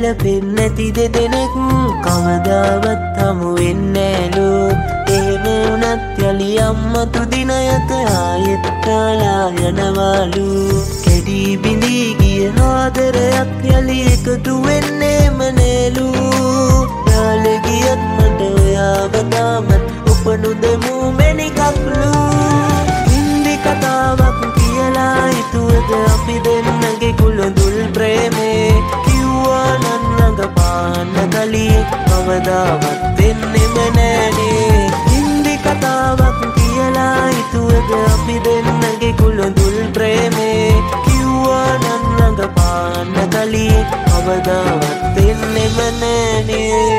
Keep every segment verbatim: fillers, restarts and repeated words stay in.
ගැලපෙන්නේ නැති දෙදෙනෙක් කවදාවත් හමු වෙන්නේ නෑලු. එහෙම වුණත් යලි අම්මතු දිනයක ආයෙත් කාලා යනවලු. කැඩී බිඳී ගිය ආදරයක් යලි එකතු වෙන්නේම නෑලු. යාළේ ගියත් මට ඔයාව තාමත් උපනු දෙමු මැණිකක්ලු. හින්දි කතාවක් කියලා හිතුවද අපි දෙන්නගේ කුළුඳුල් ප්‍රේමේ. කිව්වා නම් රඟපාන්න කලියේ කවදාවත් වෙන්නෙම නෑනේ. හින්දි කතාවක් කියලා හිතුවද අපි දෙන්නගේ කුළුඳුල් ප්‍රේමේ. කිව්වා නම් රඟපාන්න කලියේ කවදාවත් වෙන්නෙම නෑනේ.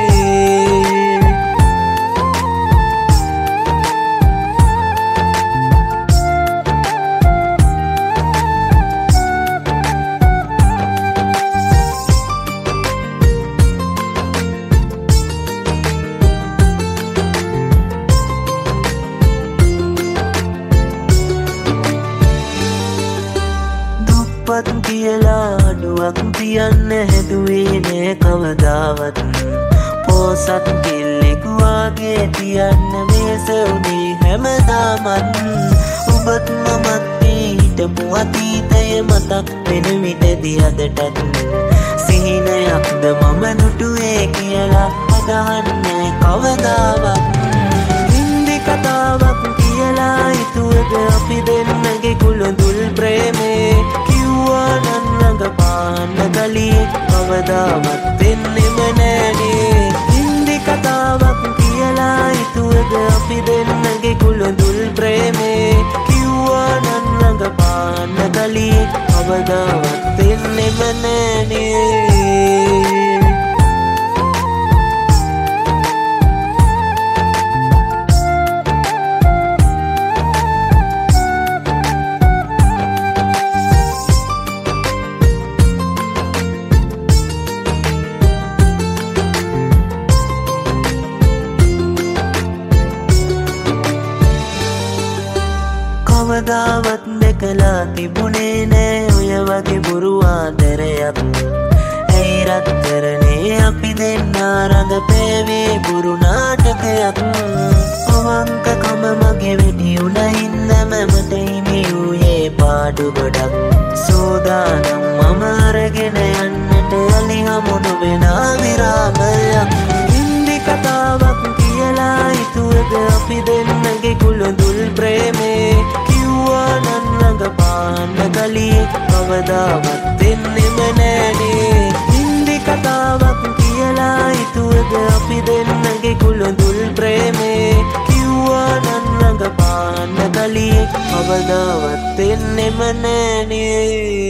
පත් කියලා අඩුවක් තියන්න හැදුවේ නෑ කවදාවත්. පෝසත් කෙල්ලෙක් වාගේ තියන්න මේස උනේ හැමදාමත්. ඔබත් මමත් හිටපු අතීතය මතක් වෙන විටදී අදටත්. සිහිනයක්ද මම නුටුවේ කියලා අදහන්නේ කවදාවත්. හින්දි කතාවක් කියලා හිතුවද අපි දෙන්නගේ කුළුඳුල් ප්‍රේමේ. නම් රඟපාන්න කලියේ කවදාවත් වෙන්නෙම නෑනේ. හින්දි කතාවක් කියලා හිතුවද අපි දෙන්නගේ කුළුඳුල් ප්‍රේමේ. කිව්වා නම් රඟපාන්න කලියේ කවදාවත් වෙන්නෙම නෑනේ. කවදාවත් දැකලා තිබුණේ නෑ ඔය වගේ බොරු ආදරයක්. ඇයි රත්තරනේ අපි දෙන්නා රඟපෑවේ බොරු නාටකයක්. අවංකකම මගේ වෙඩි උණින්දම මට හිමි වූයේ පාඩු ගොඩක්. සෝදානම් මම අරගෙන යන්නට යලි හමු නොවෙන විරාමයක්. හින්දි කතාවක් කියලා හිතුවද අපි දෙන්නගේ කුළුඳුල් ප්‍රේමේ. නම් රඟපාන්න කලියේ කවදාවත් වෙන්නෙම නෑනේ. හින්දි කතාවක් කියලා හිතුවද අපි දෙන්නගේ කුළුඳුල් ප්‍රේමේ. කිව්වා නම් රඟපාන්න කලියේ කවදාවත් වෙන්නෙම නෑනේ.